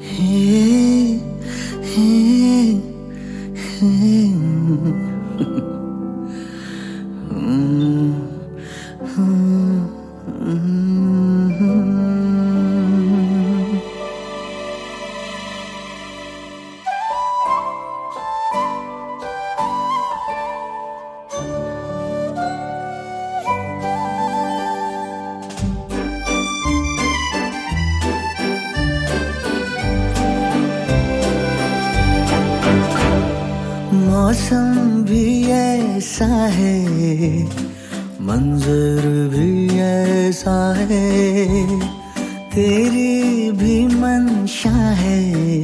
Hey, hey, hey. मौसम भी ऐसा है, मंजर भी ऐसा है, तेरी भी मंशा है,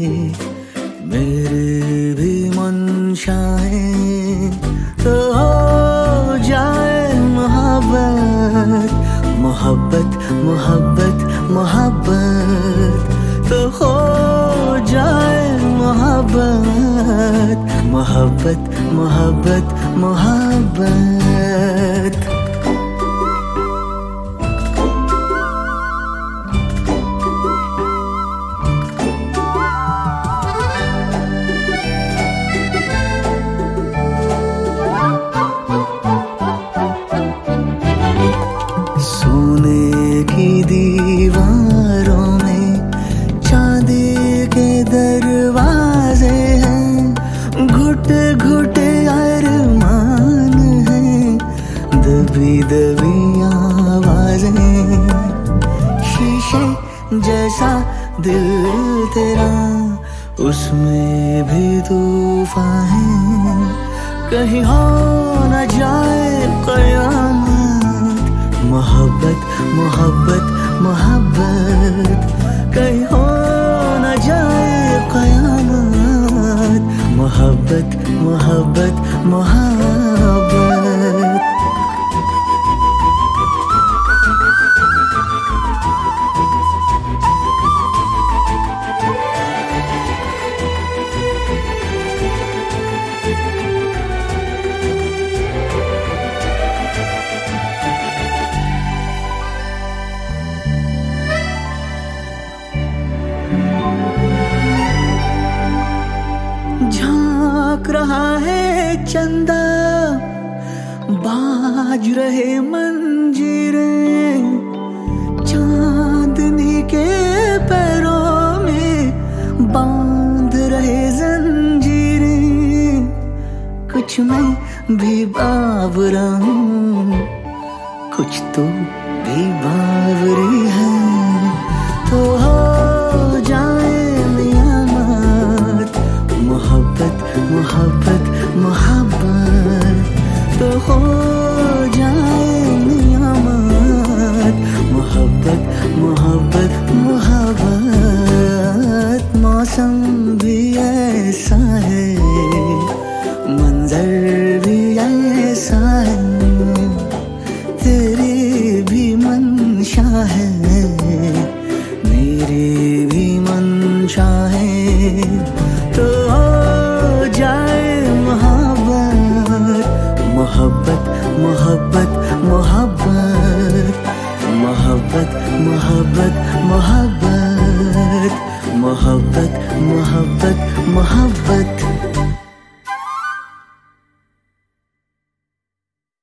मेरी भी मंशा है, तो हो जाए मोहब्बत मोहब्बत मोहब्बत मोहब्बत, तो हो जाए मोहब्बत मोहब्बत मोहब्बत मोहब्बत। सोने की दीवारों में चांदी के दरवाजे हैं, घुट घुट अरमान हैं, दबी दबी आवाजें, शीशे जैसा दिल तेरा, उसमें भी तूफान है, कहीं हो न जाए कयामत, मोहब्बत मोहब्बत मोहब्बत, कहीं हो न जाए कयामत, मोहब्बत मोहब्बत मोहब्बत। झांक रहा है चंदा, बाज रहे मंजीरें, चांदनी के पैरों में बांध रहे जंजीरें, कुछ मैं भी बावरा हूँ, कुछ तो भी बावरी है, तो हो जाए मोहब्बत मोहब्बत मोहब्बत, तो हो जाए नियामत, मोहब्बत मोहब्बत मोहब्बत। मौसम भी ऐसा है, मंजर भी ऐसा है, तेरी भी मंशा है, मेरी भी मंशा है, तो हो जाए मोहब्बत मोहब्बत मोहब्बत मोहब्बत, मोहब्बत मोहब्बत मोहब्बत, मोहब्बत मोहब्बत मोहब्बत।